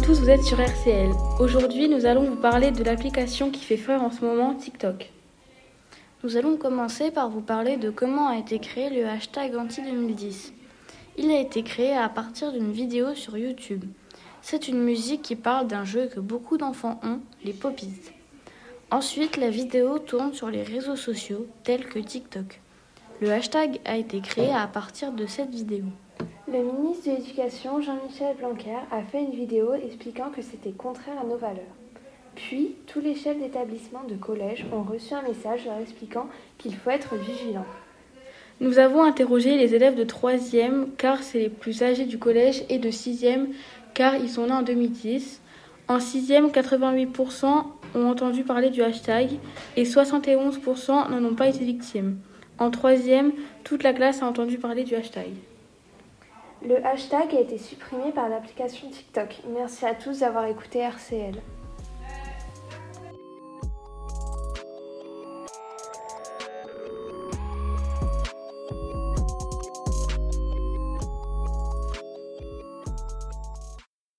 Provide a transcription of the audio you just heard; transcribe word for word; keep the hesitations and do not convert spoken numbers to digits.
tous, vous êtes sur R C L. Aujourd'hui, nous allons vous parler de l'application qui fait fureur en ce moment, TikTok. Nous allons commencer par vous parler de comment a été créé le hashtag Anti deux mille dix. Il a été créé à partir d'une vidéo sur YouTube. C'est une musique qui parle d'un jeu que beaucoup d'enfants ont, les Poppies. Ensuite, la vidéo tourne sur les réseaux sociaux tels que TikTok. Le hashtag a été créé à partir de cette vidéo. Le ministre de l'Éducation, Jean-Michel Blanquer, a fait une vidéo expliquant que c'était contraire à nos valeurs. Puis, tous les chefs d'établissement de collège ont reçu un message leur expliquant qu'il faut être vigilant. Nous avons interrogé les élèves de troisième car c'est les plus âgés du collège et de sixième car ils sont nés en deux mille dix. En sixième, quatre-vingt-huit pour cent ont entendu parler du hashtag et soixante et onze pour cent n'en ont pas été victimes. En troisième, toute la classe a entendu parler du hashtag. Le hashtag a été supprimé par l'application TikTok. Merci à tous d'avoir écouté R C L.